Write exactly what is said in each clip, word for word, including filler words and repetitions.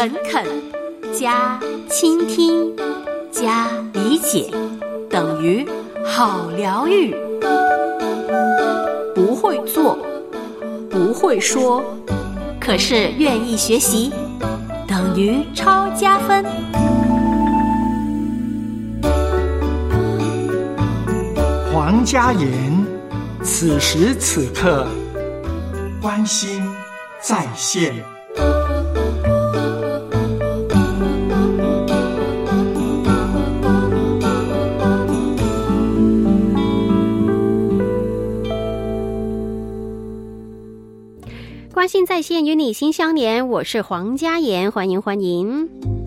诚恳加倾听加理解等于好疗愈。不会做，不会说，可是愿意学习，等于超加分。 黄家言，此时此刻关心在线。 关心在线，与你心相连，我是黄家言，欢迎欢迎。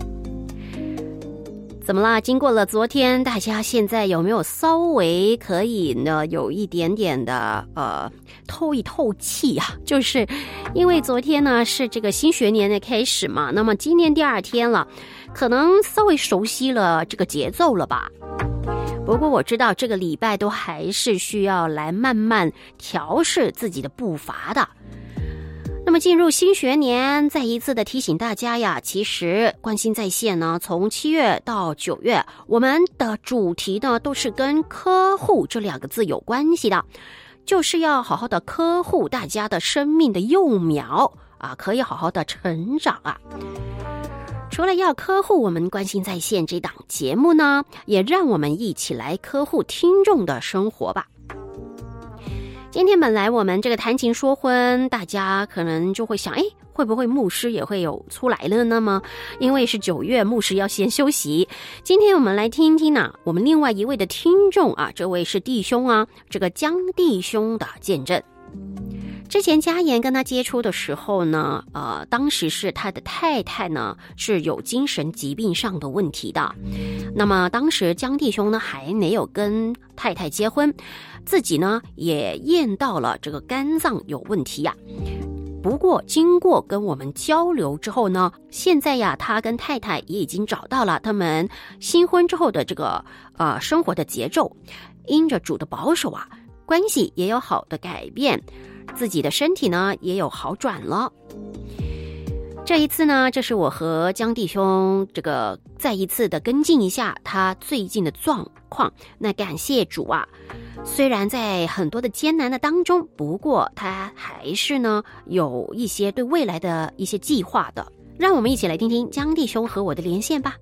怎么啦？经过了昨天，大家现在有没有稍微可以呢有一点点的呃透一透气啊？就是因为昨天呢是这个新学年的开始嘛，那么今天第二天了，可能稍微熟悉了这个节奏了吧。不过我知道这个礼拜都还是需要来慢慢调试自己的步伐的。那么进入新学年，再一次的提醒大家呀，其实关心在线呢，从七月到九月，我们的主题呢都是跟呵护这两个字有关系的，就是要好好的呵护大家的生命的幼苗啊，可以好好的成长啊。除了要呵护我们关心在线这档节目呢，也让我们一起来呵护听众的生活吧。今天本来我们这个谈情说婚，大家可能就会想，哎，会不会牧师也会有出来了呢？吗？因为是九月，牧师要先休息。今天我们来听一听啊，我们另外一位的听众啊，这位是弟兄啊，这个江弟兄的见证。之前家言跟他接触的时候呢，呃，当时是他的太太呢是有精神疾病上的问题的。那么当时江弟兄呢还没有跟太太结婚，自己呢也验到了这个肝脏有问题呀。不过经过跟我们交流之后呢，现在呀他跟太太也已经找到了他们新婚之后的这个呃生活的节奏，因着主的保守啊，关系也有好的改变，自己的身体呢也有好转了。这一次呢，这是我和江弟兄这个再一次的跟进一下他最近的状况。那感谢主啊，虽然在很多的艰难的当中，不过他还是呢有一些对未来的一些计划的。让我们一起来听听江弟兄和我的连线吧。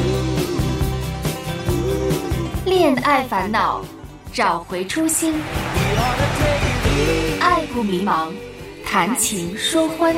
恋爱烦恼，找回初心，爱不迷茫，谈情说欢。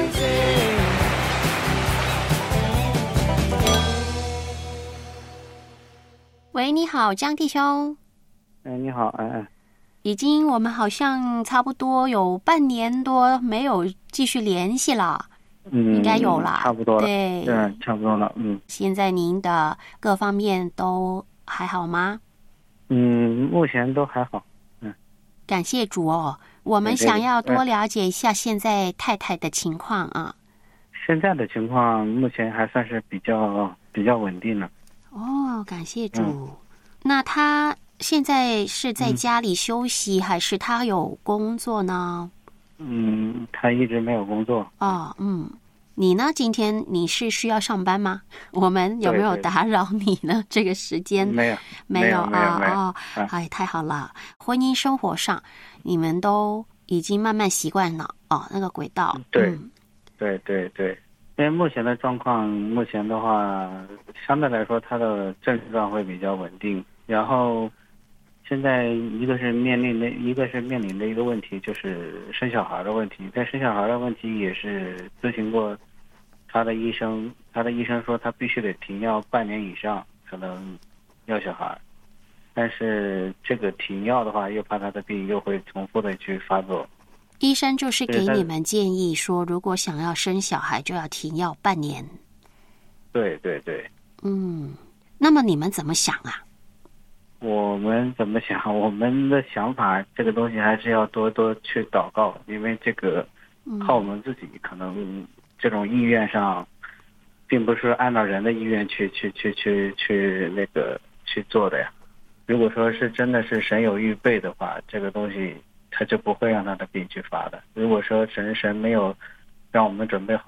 喂，你好，江弟兄。 哎，你好，哎哎， 已经我们好像差不多有半年多没有继续联系了，嗯，应该有了， 差不多了， 对， 对，差不多了，嗯。 现在您的各方面都还好吗？ 嗯，目前都还好，嗯。 感谢主哦，我们想要多了解一下现在太太的情况啊。 现在的情况目前还算是比较比较稳定了。 哦，感谢主。 嗯、 那他现在是在家里休息，嗯、还是他有工作呢？ 嗯，他一直没有工作。 哦，嗯，你呢？今天你是需要上班吗？我们有没有打扰你呢？这个时间没有， 没有啊， 哦，哎，太好了！婚姻生活上，你们都已经慢慢习惯了哦，那个轨道。 对， 嗯、 对对对。因为目前的状况，目前的话，相对来说，他的症状会比较稳定。然后，现在一个是面临的，一个是面临的一个问题，就是生小孩的问题。在生小孩的问题也是咨询过他的医生，他的医生说他必须得停药半年以上，才能要小孩。但是这个停药的话，又怕他的病又会重复的去发作。 医生就是给你们建议说，如果想要生小孩，就要停药半年。 对对对。 嗯，那么你们怎么想啊？ 我们怎么想？我们的想法，这个东西还是要多多去祷告，因为这个靠我们自己可能这种意愿上，并不是按照人的意愿去去去去去那个去做的呀。如果说是真的是神有预备的话，这个东西他就不会让他的病去发的。如果说神神没有让我们准备好，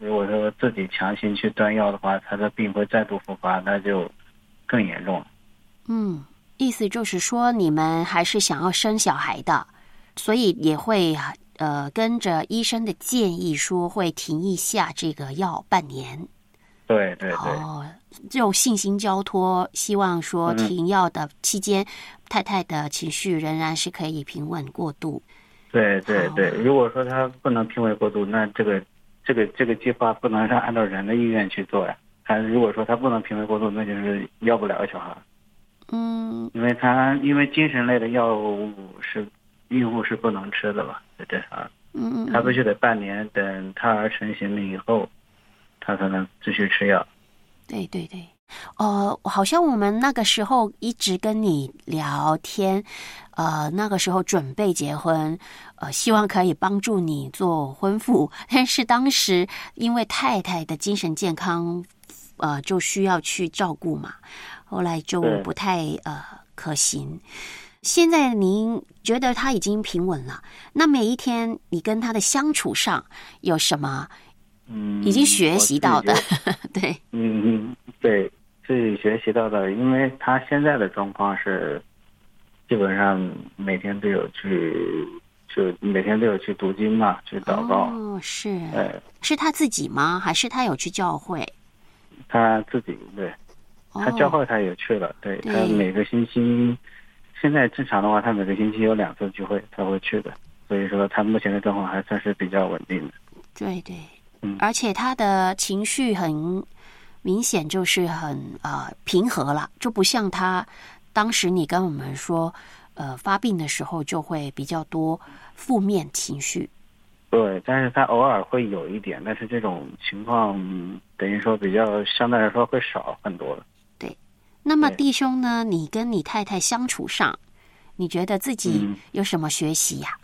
如果说自己强行去断药的话，他的病会再度复发，那就更严重了。 嗯，意思就是说你们还是想要生小孩的，所以也会呃跟着医生的建议说会停一下这个药半年。 对对对。 哦，这种信心交托，希望说停药的期间，嗯、太太的情绪仍然是可以平稳过渡。 对对对，如果说他不能平稳过渡，那这个这个这个计划不能让按照人的意愿去做呀。他如果说他不能平稳过渡，那就是要不了小孩。 嗯， 因为他因为精神类的药物是孕妇是不能吃的吧，在这上， 嗯嗯， 他必须得半年等胎儿成型了以后，他才能继续吃药。 对对对，呃，好像我们那个时候一直跟你聊天，呃，那个时候准备结婚，呃，希望可以帮助你做婚妇，但是当时因为太太的精神健康，呃，就需要去照顾嘛，后来就不太呃可行。现在您觉得他已经平稳了，那每一天你跟他的相处上有什么？ 嗯， 已经学习到的，对， 嗯嗯，对，自己学习到的，因为他现在的状况是，基本上每天都有去，就每天都有去读经嘛，去祷告。 哦，是， 呃， 是他自己吗？还是他有去教会？ 他自己，对，他教会他也去了，哦、对, 对他每个星期，现在正常的话，他每个星期有两次聚会，他会去的，所以说他目前的状况还算是比较稳定的。 对对。而且他的情绪很明显，就是很呃平和了，就不像他当时你跟我们说，呃发病的时候就会比较多负面情绪。 对，但是他偶尔会有一点，但是这种情况等于说比较相对来说会少很多了。 对，那么弟兄呢，你跟你太太相处上，你觉得自己有什么学习呀、啊？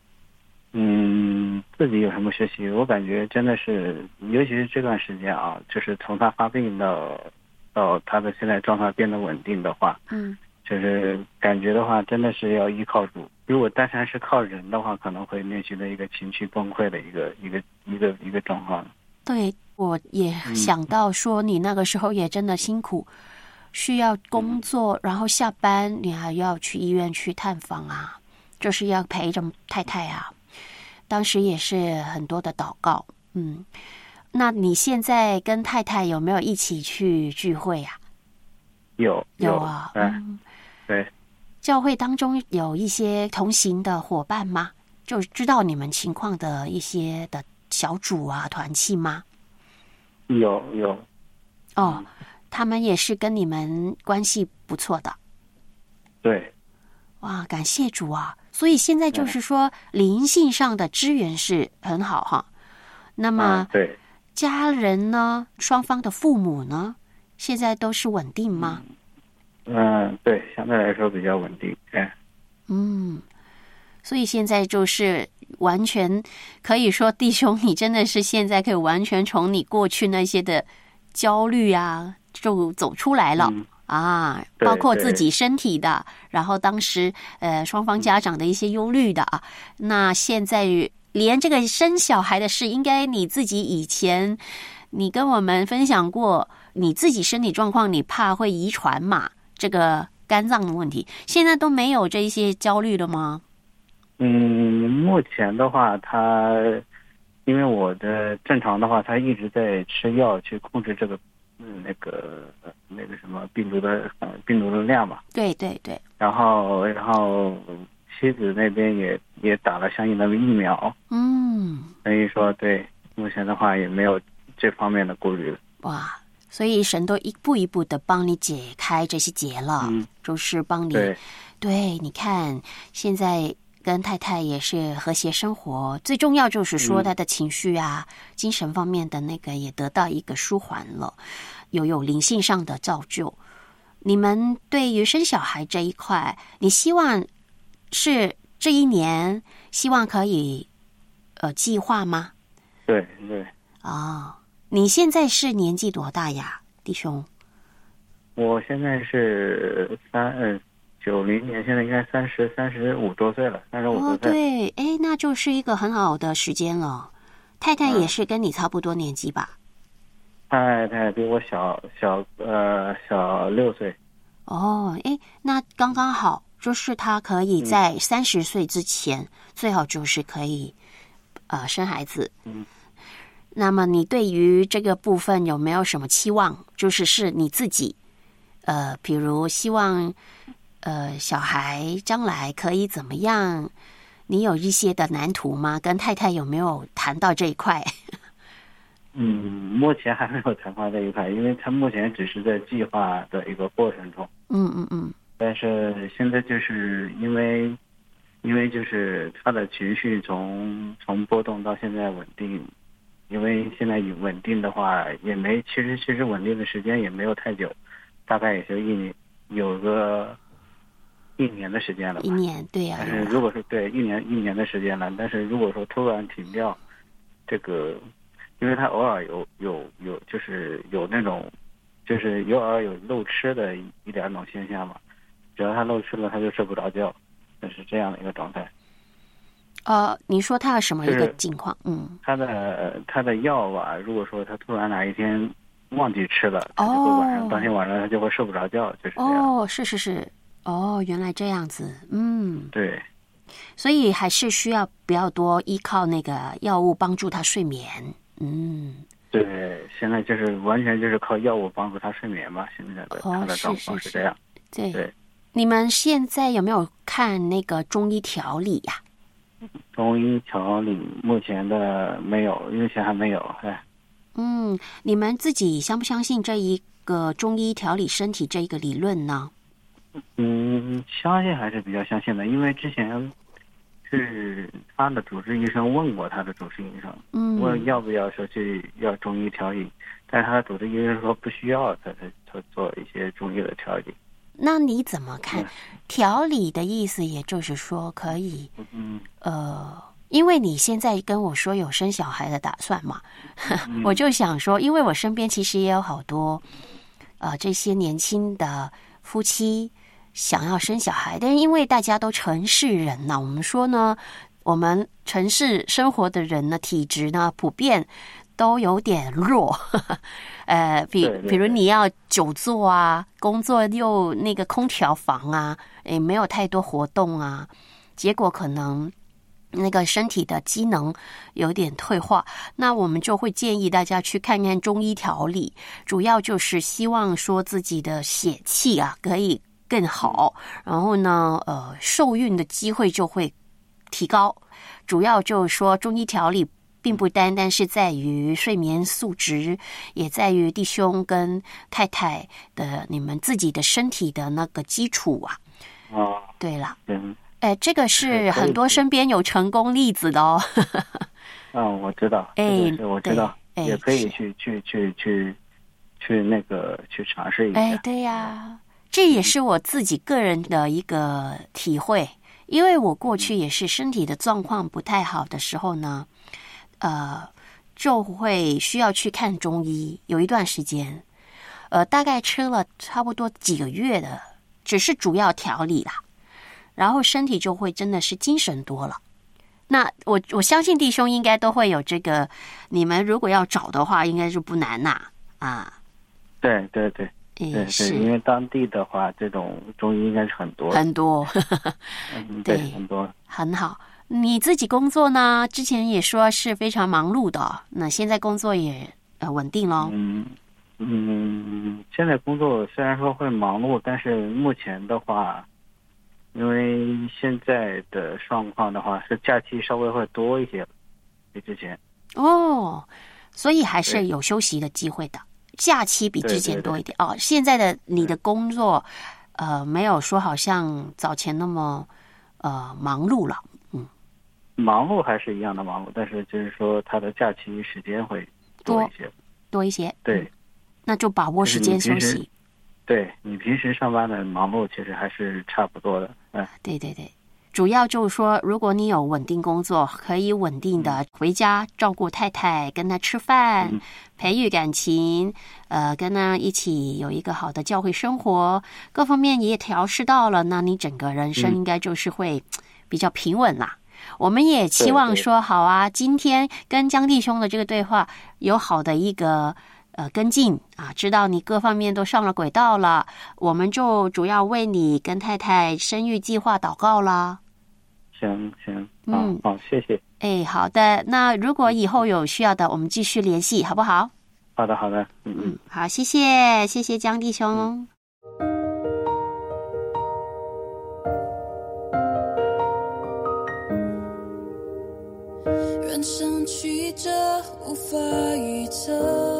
嗯，自己有什么学习？我感觉真的是，尤其是这段时间啊，就是从他发病到到他的现在状态变得稳定的话， 嗯， 就是感觉的话，真的是要依靠主。如果单纯是靠人的话，可能会面临的一个情绪崩溃的一个一个一个一个状况。 对，我也想到说，你那个时候也真的辛苦，需要工作，嗯、然后下班你还要去医院去探访啊，就是要陪着太太啊。当时也是很多的祷告，嗯，那你现在跟太太有没有一起去聚会啊？ 有有啊， 嗯，对。 教会当中有一些同行的伙伴吗？就知道你们情况的一些的小组啊、团契吗？ 有有。 哦，他们也是跟你们关系不错的。 对。 哇，感谢主啊！所以现在就是说，灵性上的支援是很好哈。那么， 对家人呢，双方的父母呢，现在都是稳定吗？ 嗯，对，相对来说比较稳定。哎， 嗯，所以现在就是完全可以说，弟兄，你真的是现在可以完全从你过去那些的焦虑啊，就走出来了。嗯啊，包括自己身体的，然后当时呃双方家长的一些忧虑的啊，那现在连这个生小孩的事，应该你自己以前你跟我们分享过，你自己身体状况，你怕会遗传嘛，这个肝脏的问题，现在都没有这一些焦虑了吗？ 嗯，目前的话，他因为我的正常的话，他一直在吃药去控制这个。嗯，那个那个什么病毒的呃病毒的量嘛， 对对对。 然后然后妻子那边也也打了相应的疫苗， 嗯， 所以说对目前的话也没有这方面的顾虑了。 哇，所以神都一步一步的帮你解开这些结了，嗯，就是帮你。 对， 对，你看现在跟太太也是和谐生活，最重要就是说他的情绪啊、嗯、精神方面的那个也得到一个舒缓了，有有灵性上的造就。你们对于生小孩这一块，你希望是这一年希望可以呃计划吗？ 对对。 哦，你现在是年纪多大呀，弟兄？ 我现在是三嗯。九零年，现在应该三十三十五多岁了，三十五多岁。 哦，对，哎，那就是一个很好的时间了。 太太也是跟你差不多年纪吧？ 太太比我小小呃小六岁。 哦，诶，那刚刚好，就是她可以在三十岁之前，嗯、最好就是可以呃生孩子。 嗯。 那么你对于这个部分有没有什么期望？就是是你自己，呃，比如希望呃小孩将来可以怎么样？你有一些的蓝图吗？跟太太有没有谈到这一块？ 嗯，目前还没有谈到这一块，因为他目前只是在计划的一个过程中。 嗯嗯嗯。 但是现在就是因为，因为就是他的情绪从从波动到现在稳定，因为现在稳定的话也没，其实其实稳定的时间也没有太久，大概也就一年，有个一年的时间了吧。 一年，对呀、啊。 但是如果是对一年一年的时间了，但是如果说突然停掉，这个。因为他偶尔有有有就是有那种，就是偶尔有漏吃的一一两种现象嘛，只要他漏吃了，他就睡不着觉，就是这样的一个状态。 呃，你说他有什么一个境况？就是、嗯， 他的他的药吧，如果说他突然哪一天忘记吃了，他就会晚上、哦、当天晚上他就会睡不着觉，就是这样。 哦，是是是，哦，原来这样子，嗯， 对。 所以还是需要比较多依靠那个药物帮助他睡眠。嗯， 对，现在就是完全就是靠药物帮助他睡眠吧。现在的、哦、他的状况是这样。 是是是对对， 你们现在有没有看那个中医调理呀、 啊？中医调理目前的没有，目前还没有。哎， 嗯，你们自己相不相信这一个中医调理身体这一个理论呢？ 嗯，相信还是比较相信的，因为之前。是他的主治医生问过他的主治医生， 嗯， 问要不要说去要中医调理，但是他的主治医生说不需要，他他做一些中医的调理。 那你怎么看？调理的意思，也就是说可以， 嗯， 呃，因为你现在跟我说有生小孩的打算嘛， 嗯、 我就想说，因为我身边其实也有好多，呃，这些年轻的夫妻。想要生小孩，但是因为大家都城市人呢，我们说呢，我们城市生活的人呢，体质呢普遍都有点弱，呵呵呃，比对对对比如你要久坐啊，工作又那个空调房啊，也没有太多活动啊，结果可能那个身体的机能有点退化，那我们就会建议大家去看看中医调理，主要就是希望说自己的血气啊可以更好，然后呢，呃，受孕的机会就会提高。主要就是说，中医调理并不单单是在于睡眠素质，也在于弟兄跟太太的你们自己的身体的那个基础啊。 哦， 对了， 嗯， 哎，这个是很多身边有成功例子的哦。 嗯，我知道， 哎， 是我知道，也可以去去去去去那个去尝试一下。 哎，对呀、啊。这也是我自己个人的一个体会，因为我过去也是身体的状况不太好的时候呢，呃，就会需要去看中医，有一段时间，呃，大概吃了差不多几个月的，只是主要调理啦，然后身体就会真的是精神多了。那我我相信弟兄应该都会有这个，你们如果要找的话，应该是不难呐、啊，啊， 对对对。对对，因为当地的话，这种中医应该是很多很多， 嗯，对，很多， 很好。你自己工作呢？之前也说是非常忙碌的，那现在工作也呃稳定咯。 嗯嗯，现在工作虽然说会忙碌，但是目前的话，因为现在的状况的话，是假期稍微会多一些，比之前。 哦，所以还是有休息的机会的。假期比之前多一点。 对对对哦。现在的你的工作，呃，没有说好像早前那么呃忙碌了，嗯， 忙碌还是一样的忙碌，但是就是说他的假期时间会多一些， 多一些， 对、 嗯，那就把握时间休息。 对你平时上班的忙碌其实还是差不多的，嗯， 对对对。主要就是说，如果你有稳定工作，可以稳定的回家照顾太太，跟她吃饭， 嗯、 培育感情，呃，跟她一起有一个好的教会生活，各方面也调试到了，那你整个人生应该就是会比较平稳啦。嗯、 我们也期望说，好啊，今天跟江弟兄的这个对话有好的一个呃跟进啊，知道你各方面都上了轨道了，我们就主要为你跟太太生育计划祷告啦。 行行，嗯，好，谢谢。 哎，好的，那如果以后有需要的，我们继续联系，好不好？ 好的，好的， 嗯嗯，好，谢谢，谢谢江弟兄。 人生曲折无法预测，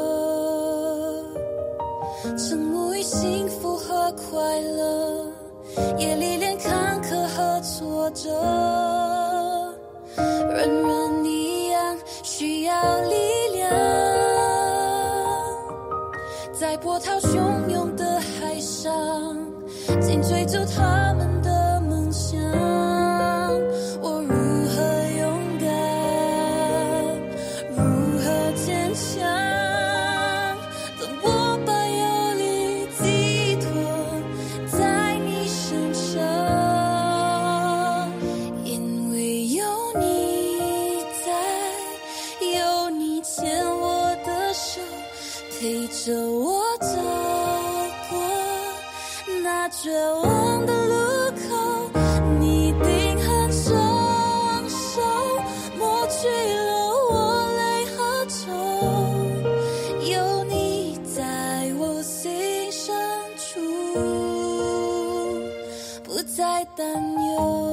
沉默于幸福和快乐，也历练坎坷和挫折，人人一样需要力量，在波涛汹涌的海上，紧追逐他们的梦想。我如何勇敢，如何坚强，当我把有力寄托在你身上，因为有你在，有你牵我的手，陪着我走过那绝望的路口，你定恒双手抹去了我泪和愁，有你在我心深处，不再担忧。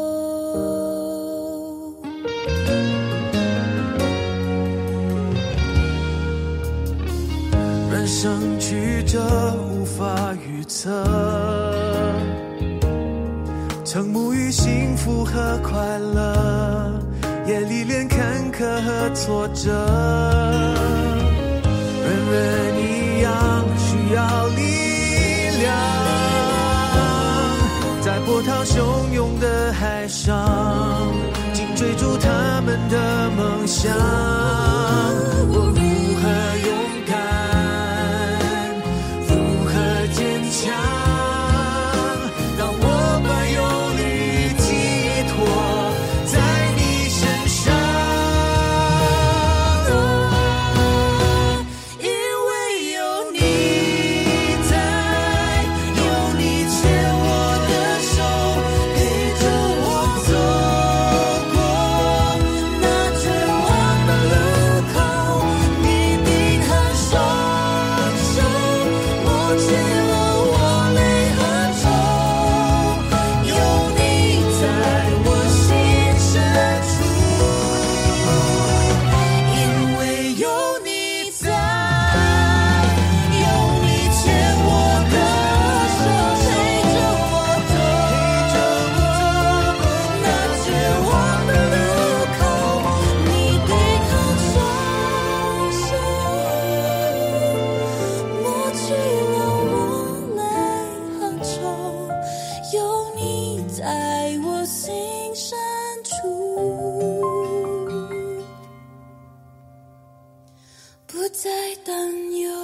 人生曲折无法预测，沉沐于幸福和快乐，也历练坎坷和挫折，人人一样需要力量，在波涛汹涌的海上，紧追逐他们的梦想。我如何勇敢，如何坚强，当我把有力寄托在你身上，因为有你在，有你牵我的手，陪着我走过那绝望的路口，你定恒双手抹去了我泪和愁，有你在我心深处，因为有你在，有你牵我的手，陪着我走那绝望的路口，你定恒双手抹去了我泪和愁，有你在我心深处，不再担忧。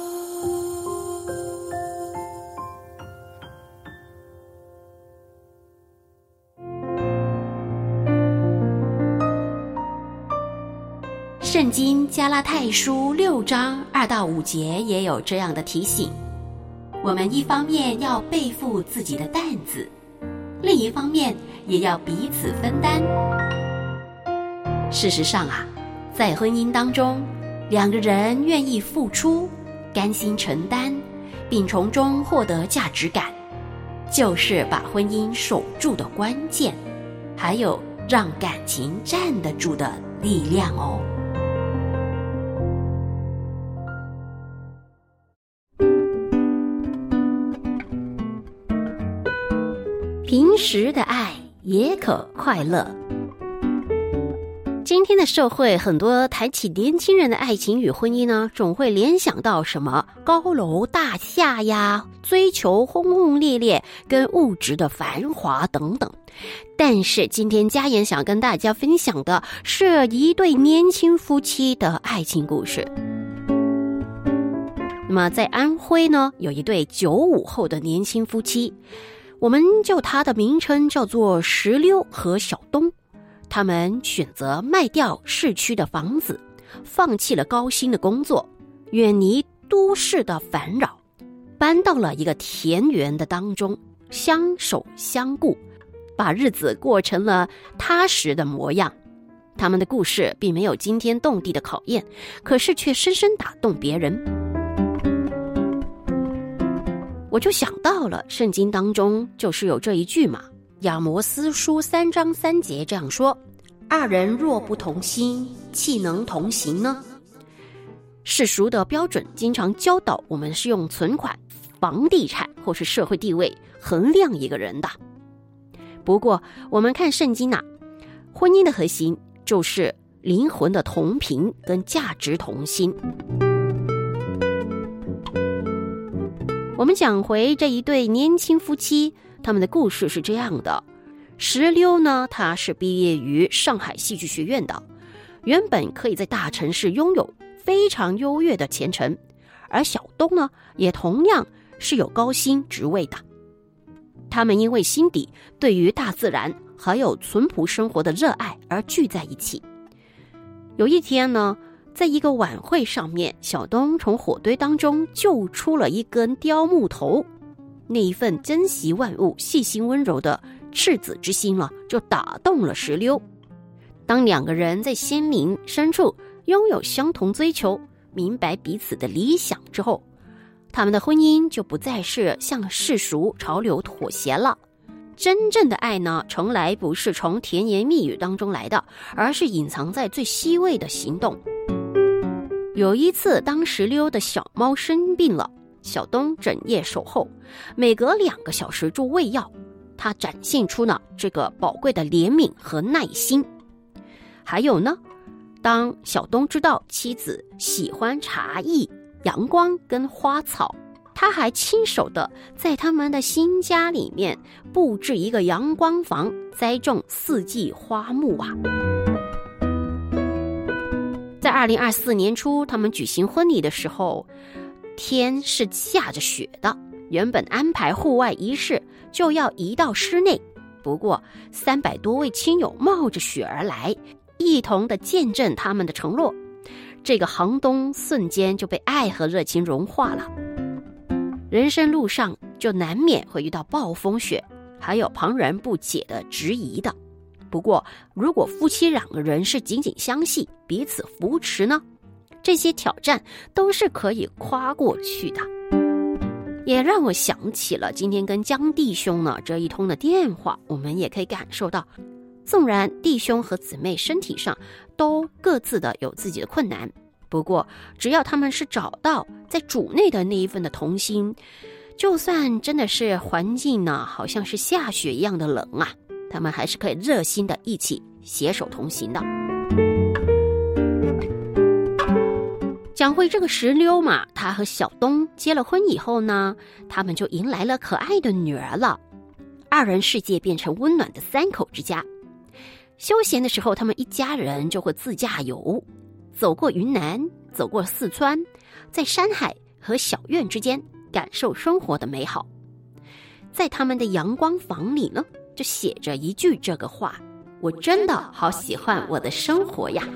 圣经加拉太书六章二到五节也有这样的提醒，我们一方面要背负自己的担子，另一方面也要彼此分担。事实上啊，在婚姻当中，两个人愿意付出，甘心承担，并从中获得价值感，就是把婚姻守住的关键，还有让感情站得住的力量哦。平时的爱也可快乐。今天的社会，很多谈起年轻人的爱情与婚姻呢，总会联想到什么高楼大厦呀，追求轰轰烈烈，跟物质的繁华等等。但是今天嘉言想跟大家分享的是一对年轻夫妻的爱情故事。那么在安徽呢，有一对九五后的年轻夫妻，我们叫他的名称叫做石榴和小东。 他们选择卖掉市区的房子，放弃了高薪的工作，远离都市的烦扰，搬到了一个田园的当中，相守相顾，把日子过成了踏实的模样。他们的故事并没有惊天动地的考验，可是却深深打动别人。我就想到了圣经当中就是有这一句嘛，亚摩斯书三章三节这样说，二人若不同心，岂能同行呢？世俗的标准经常教导我们是用存款、房地产或是社会地位衡量一个人的。不过我们看圣经啊，婚姻的核心就是灵魂的同频跟价值同心。我们讲回这一对年轻夫妻，他们的故事是这样的。石榴呢，他是毕业于上海戏剧学院的，原本可以在大城市拥有非常优越的前程，而小东呢，也同样是有高薪职位的。他们因为心底对于大自然还有淳朴生活的热爱而聚在一起。有一天呢，在一个晚会上面，小东从火堆当中救出了一根雕木头，那一份珍惜万物、细心温柔的赤子之心了，就打动了石榴。当两个人在心灵深处拥有相同追求，明白彼此的理想之后，他们的婚姻就不再是向世俗潮流妥协了。真正的爱呢，从来不是从甜言蜜语当中来的，而是隐藏在最细微的行动。有一次，当石榴的小猫生病了，小东整夜守候，每隔两个小时就喂药，他展现出了这个宝贵的怜悯和耐心。还有呢，当小东知道妻子喜欢茶艺、阳光跟花草，他还亲手的在他们的新家里面布置一个阳光房，栽种四季花木啊。在二零二四年初，他们举行婚礼的时候，天是下着雪的，原本安排户外仪式就要移到室内，不过三百多位亲友冒着雪而来，一同的见证他们的承诺。这个寒冬瞬间就被爱和热情融化了。人生路上就难免会遇到暴风雪，还有旁人不解的质疑的。不过如果夫妻两个人是紧紧相系，彼此扶持呢，这些挑战都是可以跨过去的。也让我想起了今天跟江弟兄呢这一通的电话，我们也可以感受到，纵然弟兄和姊妹身体上都各自的有自己的困难，不过只要他们是找到在主内的那一份的同心，就算真的是环境呢好像是下雪一样的冷啊，他们还是可以热心的一起携手同行的。讲回这个石榴嘛，他和小东结了婚以后呢，他们就迎来了可爱的女儿了，二人世界变成温暖的三口之家。休闲的时候，他们一家人就会自驾游，走过云南，走过四川，在山海和小院之间感受生活的美好。在他们的阳光房里呢，就写着一句这个话：我真的好喜欢我的生活呀。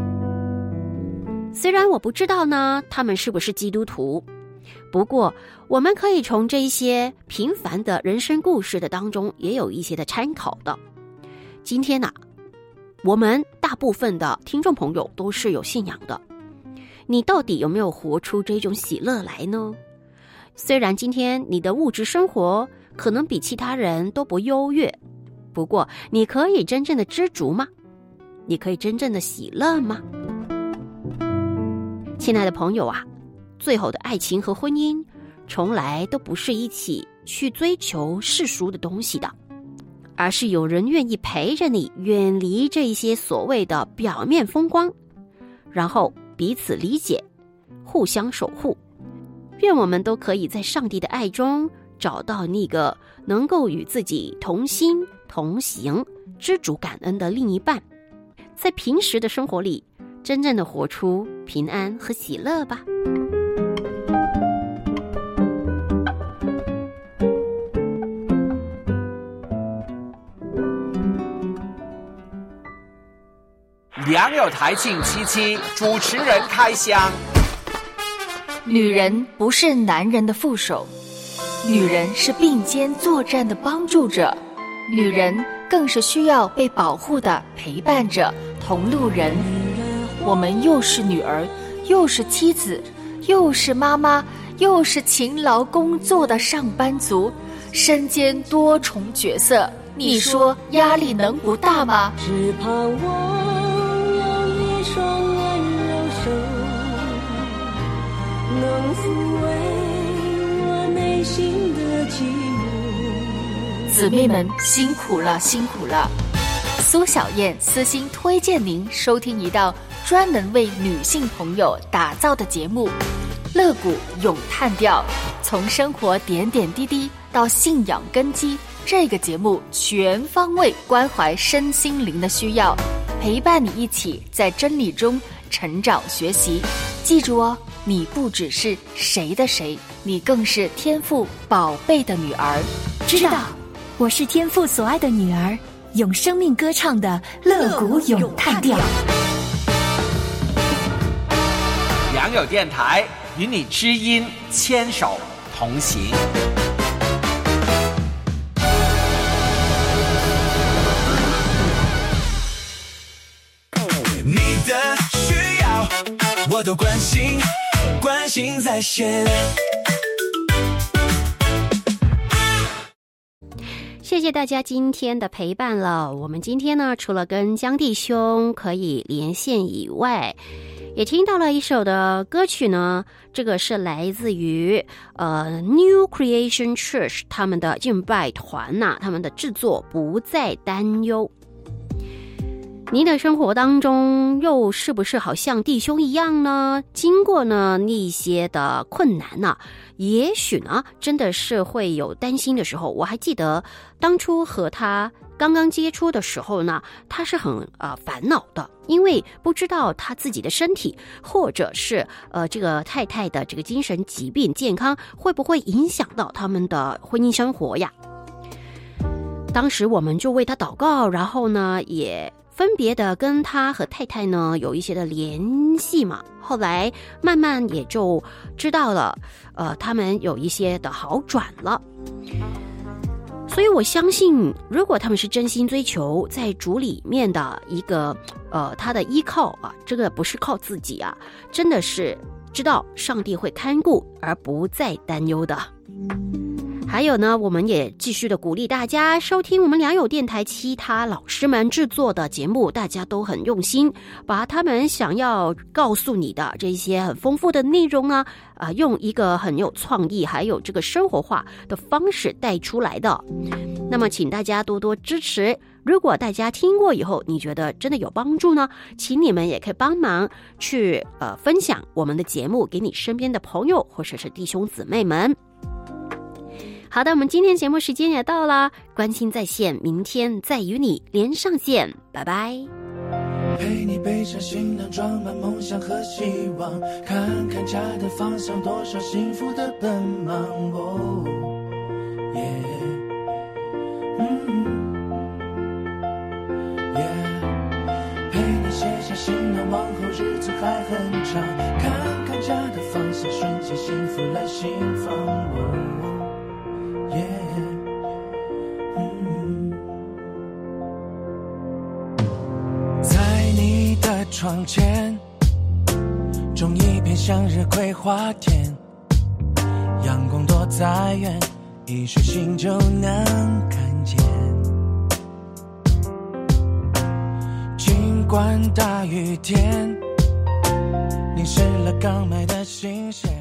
虽然我不知道呢他们是不是基督徒，不过我们可以从这一些平凡的人生故事的当中也有一些的参考的。今天啊，我们大部分的听众朋友都是有信仰的，你到底有没有活出这种喜乐来呢？虽然今天你的物质生活可能比其他人都不优越，不过你可以真正的知足吗？你可以真正的喜乐吗？亲爱的朋友啊，最后的爱情和婚姻从来都不是一起去追求世俗的东西的，而是有人愿意陪着你远离这一些所谓的表面风光，然后彼此理解，互相守护。愿我们都可以在上帝的爱中找到那个能够与自己同心同行、知足感恩的另一半，在平时的生活里真正的活出平安和喜乐吧。 良友台庆七七主持人开箱。 女人不是男人的副手，女人是并肩作战的帮助者，女人更是需要被保护的陪伴者、同路人。我们又是女儿，又是妻子，又是妈妈，又是勤劳工作的上班族，身兼多重角色，你说压力能不大吗？ 只盼望有一双温柔手，能抚慰我内心的寂寞。 姊妹们辛苦了，辛苦了！苏小燕私心推荐您收听一道专门为女性朋友打造的节目《乐谷咏叹调》，从生活点点滴滴到信仰根基，这个节目全方位关怀身心灵的需要，陪伴你一起在真理中成长学习。记住哦，你不只是谁的谁，你更是天父宝贝的女儿。 知道，我是天父所爱的女儿，用生命歌唱的乐谷咏叹调。 良友电台与你知音牵手同行。 你的需要我都关心，关心在线。 谢谢大家今天的陪伴了。我们今天呢，除了跟江弟兄可以连线以外，也听到了一首的歌曲呢，这个是来自于呃 New Creation Church 他们的敬拜团呐、啊，他们的制作不再担忧。您的生活当中又是不是好像弟兄一样呢？经过呢一些的困难呢、啊，也许呢真的是会有担心的时候。我还记得当初和他刚刚接触的时候呢，他是很呃烦恼的，因为不知道他自己的身体或者是呃这个太太的这个精神疾病健康会不会影响到他们的婚姻生活呀。当时我们就为他祷告，然后呢也分别的跟他和太太呢有一些的联系嘛，后来慢慢也就知道了，呃，他们有一些的好转了。所以我相信，如果他们是真心追求在主里面的一个呃他的依靠啊，这个不是靠自己啊，真的是知道上帝会看顾而不再担忧的。还有呢，我们也继续的鼓励大家收听我们良友电台其他老师们制作的节目，大家都很用心，把他们想要告诉你的这些很丰富的内容啊，啊、呃，用一个很有创意还有这个生活化的方式带出来的。那么请大家多多支持，如果大家听过以后你觉得真的有帮助呢，请你们也可以帮忙去呃分享我们的节目给你身边的朋友或者是弟兄姊妹们。好的，我们今天节目时间也到了，关心在线，明天再与你连上线，拜拜。 陪你背上行囊，装满梦想和希望，看看家的方向，多少幸福的奔忙。哦，耶，嗯，耶，陪你写下行囊，往后日子还很长，看看家的方向，瞬间幸福来心房。哦Yeah, 嗯，在你的窗前种一片向日葵花田，阳光多在远，一睡醒就能看见。尽管大雨天淋湿了刚买的新鞋。